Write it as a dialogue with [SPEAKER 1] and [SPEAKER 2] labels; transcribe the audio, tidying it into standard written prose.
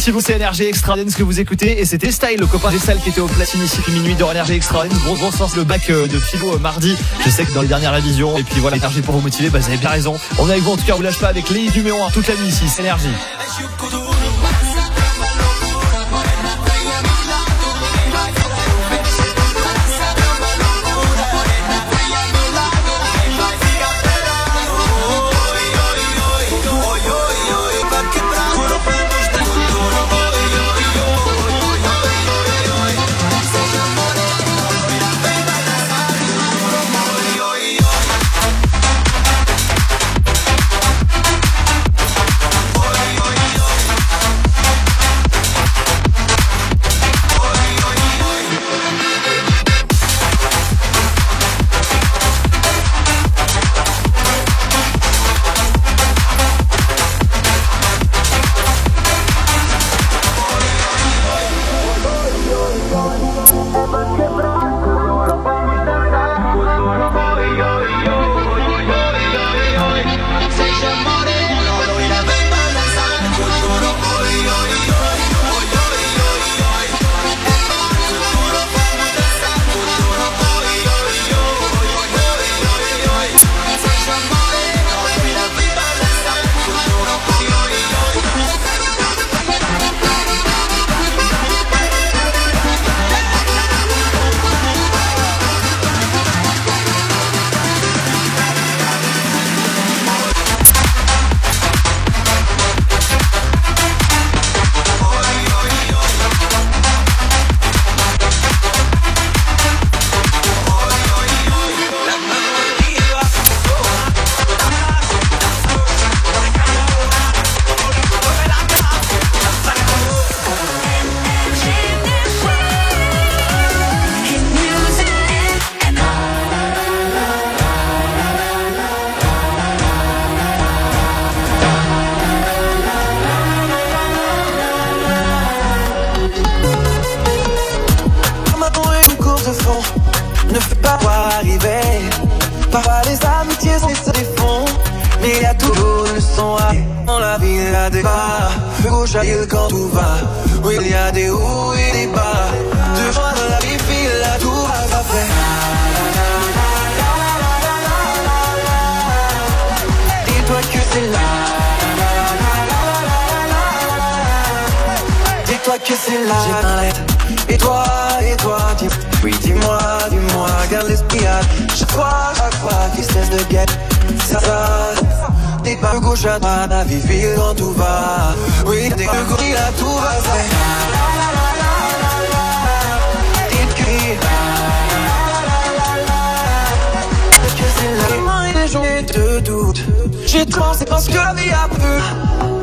[SPEAKER 1] petit bout, c'est Énergie Extra ce que vous écoutez. Et c'était Style, le copain Gessal qui était au platine ici depuis minuit dans Énergie Extra. Gros sens le bac de philo mardi. Je sais que dans les dernières révisions. Et puis voilà, Énergie pour vous motiver, vous avez bien raison. On est avec vous en tout cas, on vous lâche pas avec les numéro 1 toute la nuit ici, c'est Énergie.
[SPEAKER 2] Ne fais pas voir arriver. Parfois les amitiés se défont, mais il y a toujours une leçon à. Dans la vie il y a des bas, le gauche à l'île quand tout va. Oui il y a des hauts et des bas. Deux fois dans la vie file à tout va après. Dis-toi que c'est là. Dis-toi que c'est là. J'ai plein l'aide. Et toi, dis, oui dis-moi, garde l'esprit à chaque fois qu'il cesse de guette. Ça, t'es pas de gauche à droite, la vie file quand tout va. Oui, t'es que courir à tout va vrai. T'écris, que c'est là. Et des jours de doute, j'ai commencé parce que la vie a plu.